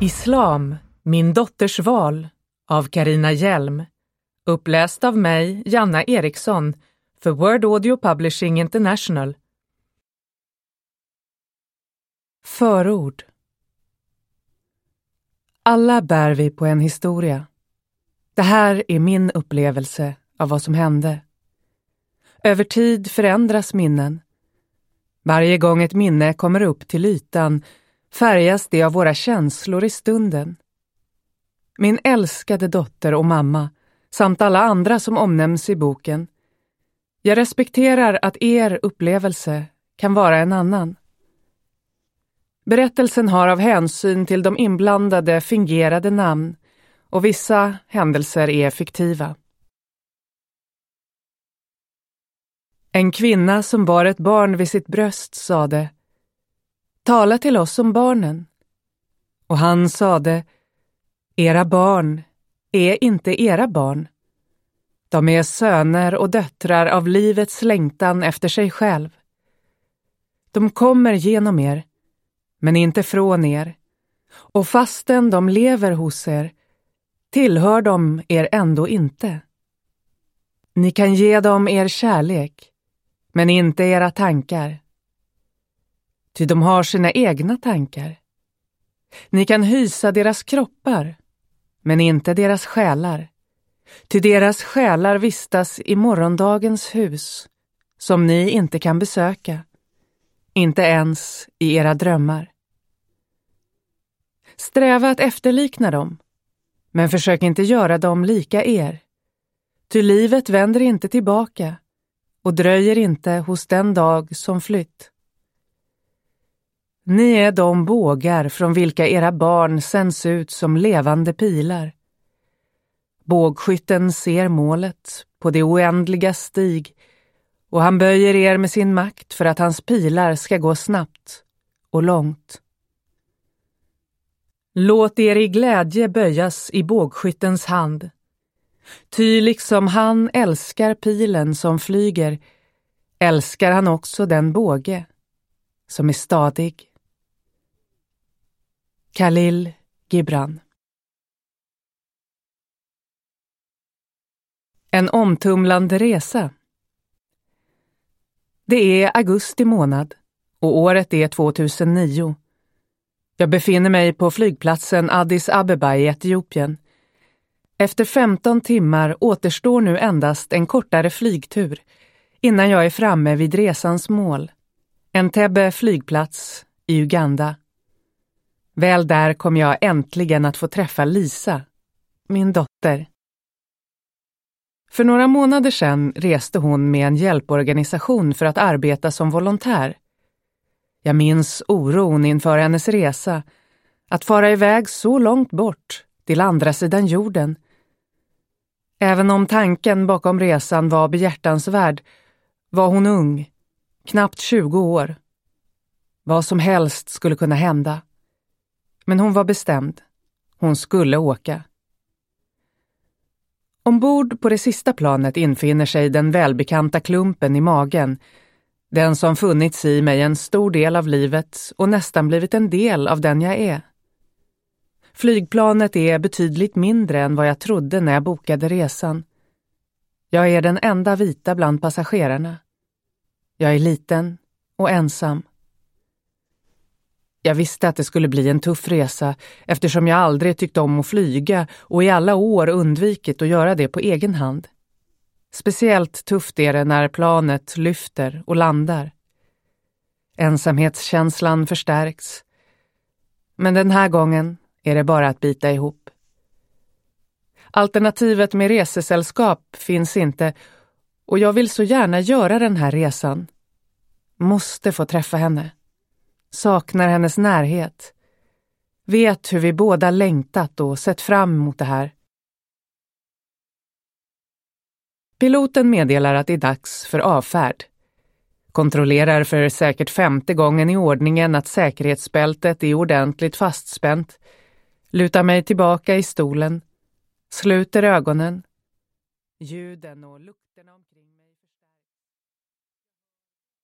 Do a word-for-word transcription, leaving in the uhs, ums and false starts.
Islam, min dotters val av Carina Hjelm. Uppläst av mig, Janna Eriksson, för Word Audio Publishing International. Förord. Alla bär vi på en historia. Det här är min upplevelse av vad som hände. Över tid förändras minnen. Varje gång ett minne kommer upp till ytan färgas det av våra känslor i stunden. Min älskade dotter och mamma, samt alla andra som omnämns i boken. Jag respekterar att er upplevelse kan vara en annan. Berättelsen har av hänsyn till de inblandade fingerade namn och vissa händelser är fiktiva. En kvinna som bar ett barn vid sitt bröst sade: "Tala till oss om barnen." Och han sade: "Era barn är inte era barn. De är söner och döttrar av livets längtan efter sig själv. De kommer genom er, men inte från er. Och fastän de lever hos er, tillhör de er ändå inte. Ni kan ge dem er kärlek, men inte era tankar. Ty de har sina egna tankar. Ni kan hysa deras kroppar, men inte deras själar. Ty deras själar vistas i morgondagens hus, som ni inte kan besöka, inte ens i era drömmar. Sträva att efterlikna dem, men försök inte göra dem lika er. Ty livet vänder inte tillbaka och dröjer inte hos den dag som flytt. Ni är de bågar från vilka era barn sänds ut som levande pilar. Bågskytten ser målet på det oändliga stig och han böjer er med sin makt för att hans pilar ska gå snabbt och långt. Låt er i glädje böjas i bågskyttens hand. Ty liksom han älskar pilen som flyger, älskar han också den båge som är stadig. Khalil Gibran. En omtumlande resa. Det är augusti månad och året är tvåtusennio. Jag befinner mig på flygplatsen Addis Abeba i Etiopien. Efter femton timmar återstår nu endast en kortare flygtur innan jag är framme vid resans mål. Entebbe flygplats i Uganda. Väl där kom jag äntligen att få träffa Lisa, min dotter. För några månader sedan reste hon med en hjälporganisation för att arbeta som volontär. Jag minns oron inför hennes resa, att fara iväg så långt bort till andra sidan jorden. Även om tanken bakom resan var behjärtansvärd var hon ung, knappt tjugo år. Vad som helst skulle kunna hända. Men hon var bestämd. Hon skulle åka. Ombord på det sista planet infinner sig den välbekanta klumpen i magen, den som funnits i mig en stor del av livet och nästan blivit en del av den jag är. Flygplanet är betydligt mindre än vad jag trodde när jag bokade resan. Jag är den enda vita bland passagerarna. Jag är liten och ensam. Jag visste att det skulle bli en tuff resa eftersom jag aldrig tyckt om att flyga och i alla år undvikit att göra det på egen hand. Speciellt tufft är det när planet lyfter och landar. Ensamhetskänslan förstärks. Men den här gången är det bara att bita ihop. Alternativet med resesällskap finns inte och jag vill så gärna göra den här resan. Måste få träffa henne. Saknar hennes närhet. Vet hur vi båda längtat och sett fram emot det här. Piloten meddelar att det är dags för avfärd. Kontrollerar för säkert femte gången i ordningen att säkerhetsbältet är ordentligt fastspänt. Lutar mig tillbaka i stolen. Sluter ögonen. Ljuden och lukterna omkring.